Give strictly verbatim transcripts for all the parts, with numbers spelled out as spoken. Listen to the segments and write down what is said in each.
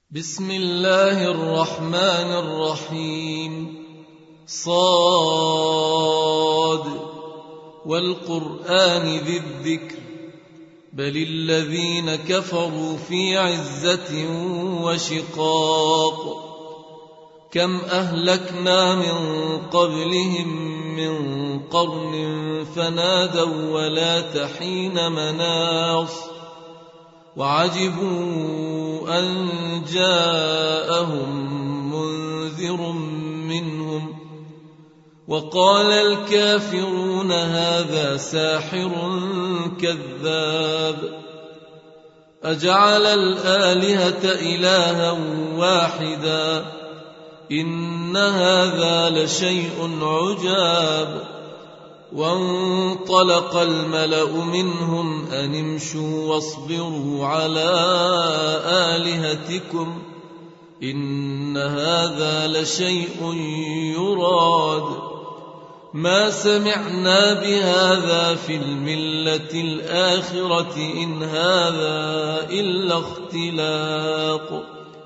بسم الله الرحمن الرحيم. صاد والقرآن ذي الذكر بل الذين كفروا في عزة وشقاق. كم أهلكنا من قبلهم من قرن فنادوا ولا حين مناص وعجبوا أن جاءهم منذر منهم وقال الكافرون هذا ساحر كذاب. أجعل الآلهة إلها واحدا إن هذا لشيء عجاب. وانطلق الملأ منهم أن امشوا واصبروا على آلهتكم إن هذا لشيء يراد ما سمعنا بهذا في الملة الآخرة إن هذا إلا اختلاق.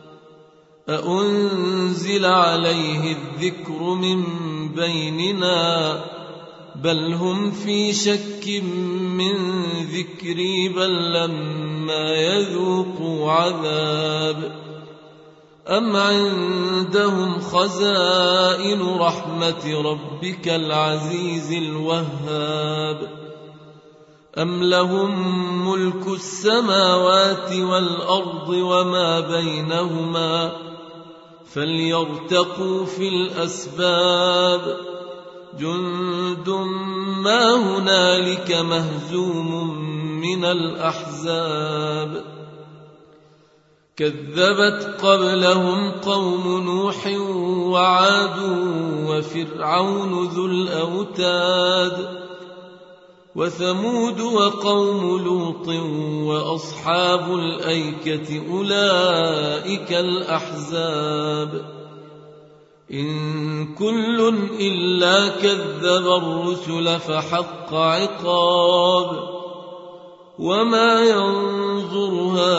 أأنزل عليه الذكر من بيننا بل هم في شك من ذكري بل لما يذوقوا عذاب. أم عندهم خزائن رحمة ربك العزيز الوهاب أم لهم ملك السماوات والأرض وما بينهما فليرتقوا في الأسباب. جند ما هنالك مهزوم من الأحزاب. كذبت قبلهم قوم نوح وعاد وفرعون ذو الأوتاد وثمود وقوم لوط وأصحاب الأيكة أولئك الأحزاب. إن كل إلا كذب الرسل فحق عقاب. وما ينظر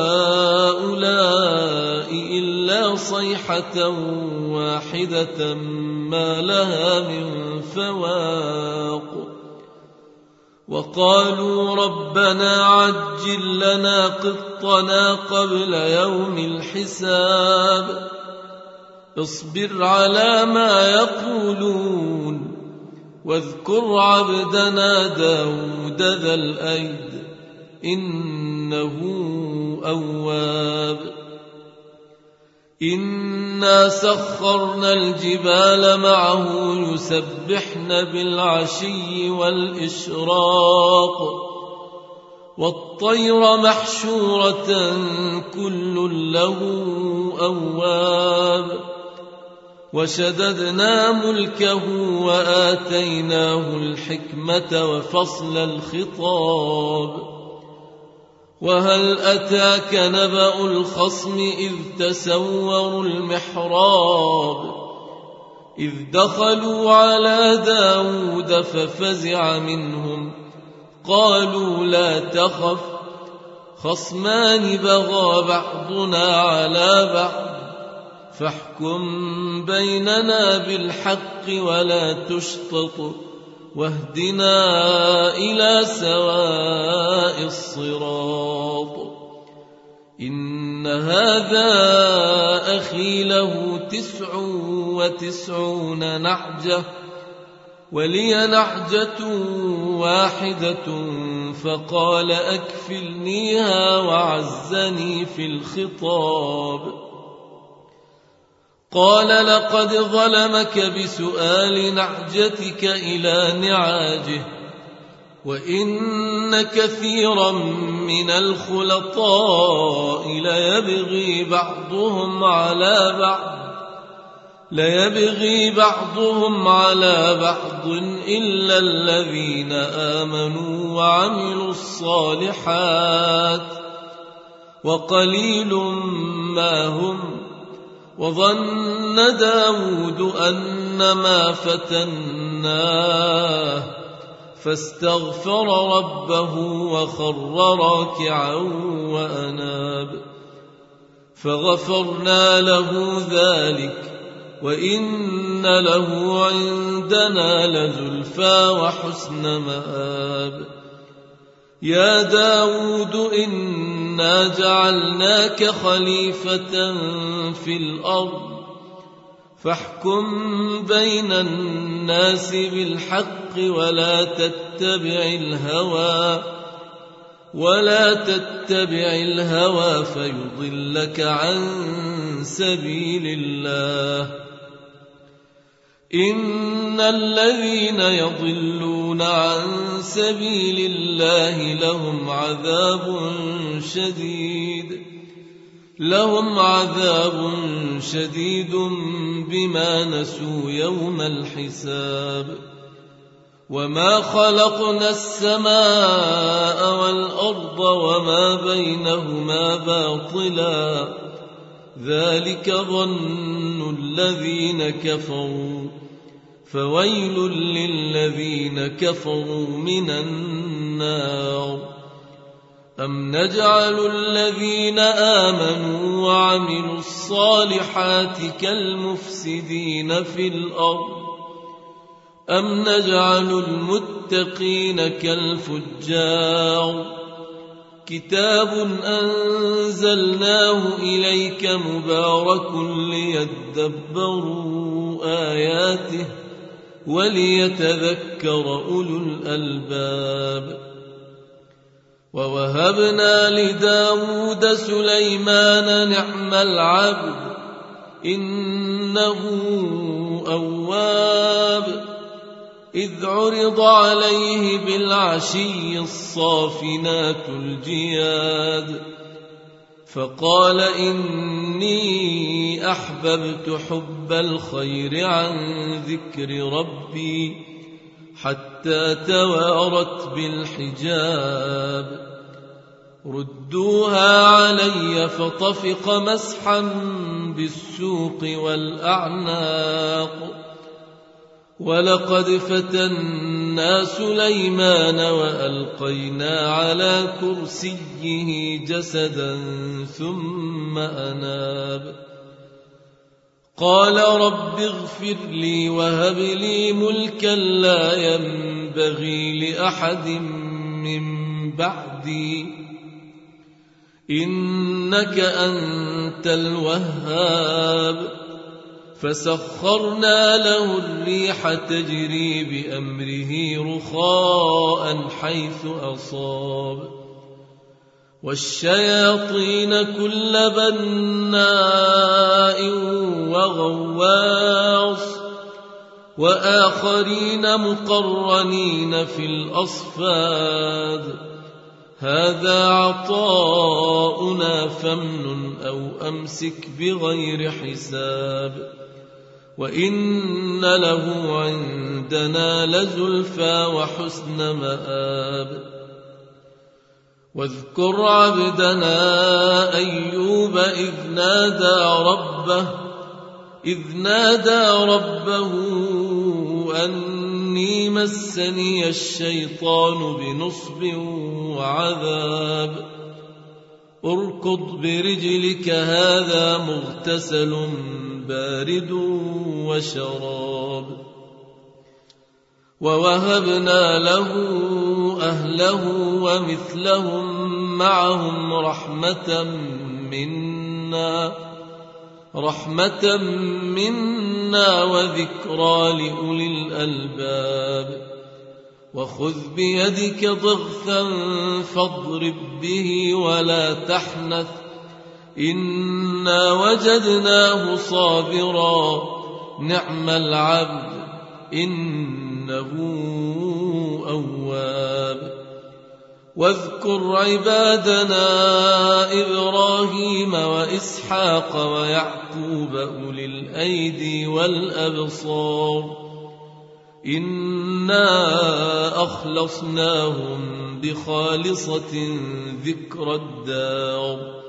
هؤلاء إلا صيحة واحدة ما لها من فواق. وقالوا ربنا عجل لنا قطنا قبل يوم الحساب. اصبر على ما يقولون واذكر عبدنا داود ذا الأيد إنه أواب. إنا سخرنا الجبال معه يسبحن بالعشي والإشراق والطير محشورة كل له أواب. وشددنا ملكه وآتيناه الحكمة وفصل الخطاب. وهل أتاك نبأ الخصم إذ تسوروا المحراب إذ دخلوا على داود ففزع منهم قالوا لا تخف خصمان بغى بعضنا على بعض فاحكم بيننا بالحق ولا تشطط واهدنا إلى سواء الصراط. إن هذا أخي له تسع وتسعون نعجة ولي نعجة واحدة فقال أكفلنيها وعزني في الخطاب. قال لقد ظلمك بسؤال نعجتك إلى نعاجه وإن كثيرا من الخلطاء ليبغي بعضهم على بعض ليبغي بعضهم على بعض إلا الذين آمنوا وعملوا الصالحات وقليل ما هم. وظن داود أنما فتناه فاستغفر ربه وخر راكعا وأناب. فغفرنا له ذلك وإن له عندنا لزلفى وحسن مآب. يا داود إنا جعلناك خليفة في الأرض فاحكم بين الناس بالحق ولا تتبع الهوى ولا تتبع الهوى فيضلك عن سبيل الله. إن الذين يضلون عن سبيل الله لهم عذاب شديد لهم عذاب شديد بما نسوا يوم الحساب. وما خلقنا السماء والأرض وما بينهما باطلا ذلك ظن الذين كفروا فويل للذين كفروا من النار. أم نجعل الذين آمنوا وعملوا الصالحات كالمفسدين في الأرض أم نجعل المتقين كالفجار. كتاب أنزلناه إليك مبارك ليدبروا آياته وليتذكر أولو الألباب. ووهبنا لداود سليمان نعم العبد إنه أواب. إذ عرض عليه بالعشي الصافنات الجياد فقال إني أحببت حب الخير عن ذكر ربي حتى توارت بالحجاب. ردوها علي فطفق مسحا بالسوق والأعناق. ولقد فتنا سليمان وألقينا على كرسيه جسدا ثم أناب. قال رب اغفر لي وهب لي ملكا لا ينبغي لأحد من بعدي إنك أنت الوهاب. فسخرنا له الريح تجري بأمره رخاء حيث أصاب. والشياطين كل بناء وغواص وآخرين مقرنين في الأصفاد. هذا عطاؤنا فامنن أو أمسك بغير حساب. وإن له عندنا لزلفى وحسن مآب. واذكر عبدنا أيوب إذ نادى ربه إذ نادى ربه أني مسني الشيطان بنصب وعذاب. اركض برجلك هذا مغتسل بارد وشراب. ووهبنا له أهله ومثلهم معهم رحمة منا رحمة منا وذكرى لأولي الألباب. وخذ بيدك ضغثا فاضرب به ولا تحنث إنا وجدناه صابرا نعم العبد إنه أواب. واذكر عبادنا إبراهيم وإسحاق ويعقوب أولي الأيدي والأبصار إنا أخلصناهم بخالصة ذكر الدار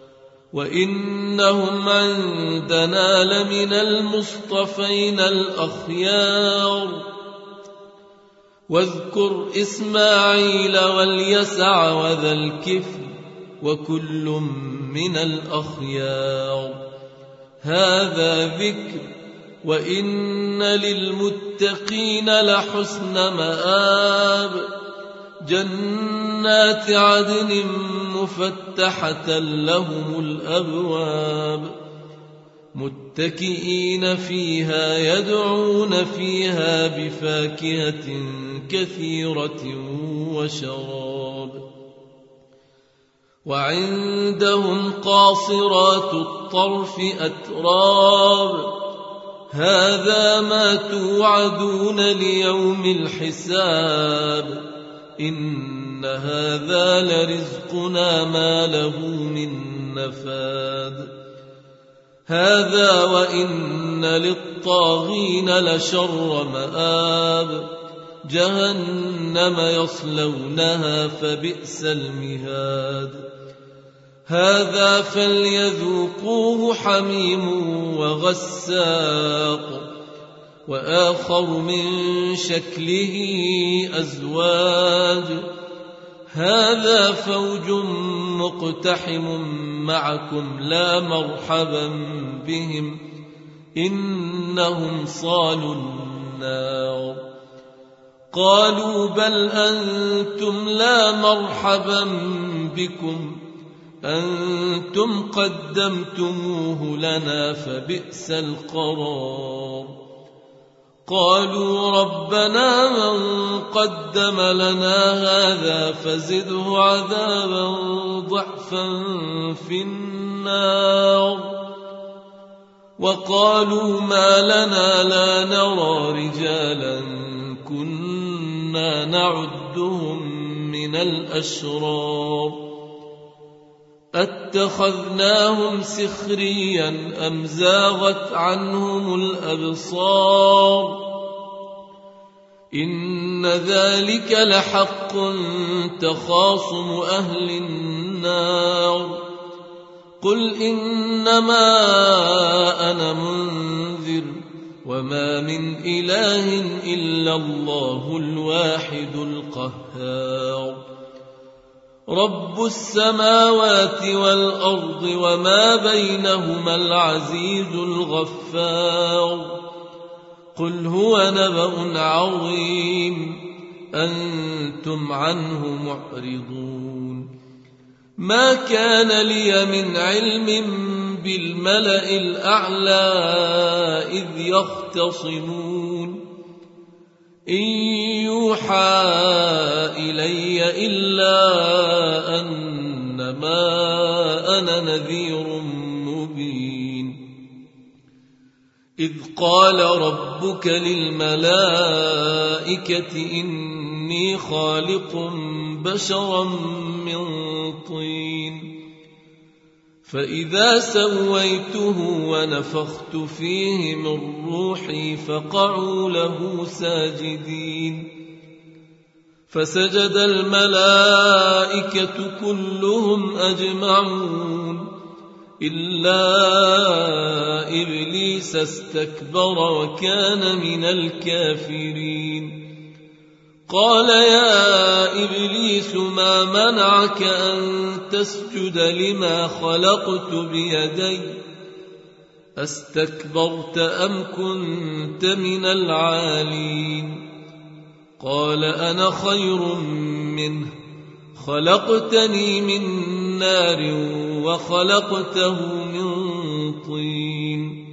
وإنهم عندنا لمن المصطفين الأخيار. واذكر إسماعيل واليسع وذا الكفل وكل من الأخيار. هذا ذكر وإن للمتقين لحسن مآب. جنات عدن مفتحة لهم الأبواب متكئين فيها يدعون فيها بفاكهة كثيرة وشراب. وعندهم قاصرات الطرف أتراب. هذا ما توعدون ليوم الحساب. إن هذا لرزقنا ما له من نفاد. هذا وإن للطاغين لشر مآب. جهنم يصلونها فبئس المهاد. هذا فليذوقوه حميم وغساق وآخر من شكله أزواج. هذا فوج مقتحم معكم لا مرحبا بهم إنهم صالوا النار. قالوا بل أنتم لا مرحبا بكم أنتم قدمتموه لنا فبئس القرار. قالوا ربنا من قدم لنا هذا فزده عذابا ضعفا في النار. وقالوا ما لنا لا نرى رجالا كنا نعدهم من الأشرار أتخذناهم سخريا أم زاغت عنهم الأبصار. إن ذلك لحق تخاصم أهل النار. قل إنما أنا منذر وما من إله إلا الله الواحد القهار. رب السماوات والأرض وما بينهما العزيز الغفار. قل هو نبأ عظيم أنتم عنه معرضون. ما كان لي من علم بالملأ الأعلى إذ يختصمون إن يوحى إلي إلا أنما أنا نذير مبين. إذ قال ربك للملائكة إني خالق بشرا من طين فإذا سويته ونفخت فيه من روحي فقعوا له ساجدين. فسجد الملائكة كلهم أجمعون إلا إبليس استكبر وكان من الكافرين. قال يا إبليس ما منعك أن تسجد لما خلقت بيدي أستكبرت أم كنت من العالين؟ قال أنا خير منه خلقتني من نار وخلقته من طين.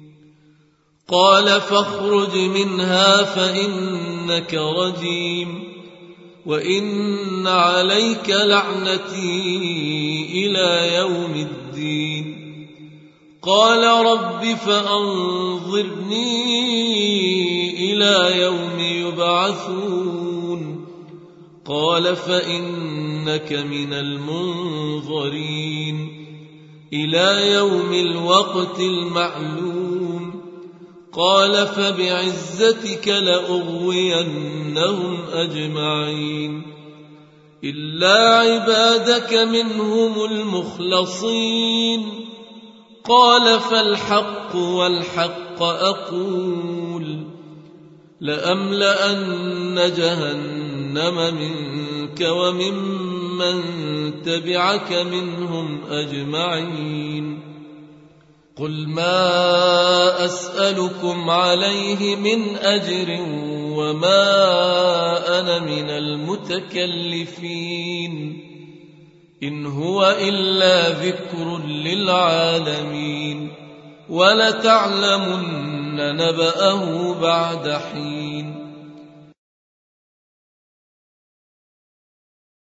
قال فاخرج منها فإنك رجيم وإن عليك لعنتي إلى يوم الدين. قال رب فأنظرني إلى يوم يبعثون. قال فإنك من المنظرين إلى يوم الوقت المعلوم. قال فبعزتك لأغوينهم أجمعين إلا عبادك منهم المخلصين. قال فالحق والحق أقول لأملأن جهنم منك ومن من تبعك منهم أجمعين قل ما أسألكم عليه من أجر وما أنا من المتكلفين إن هو إلا ذكر للعالمين ولتعلمن نبأه بعد حين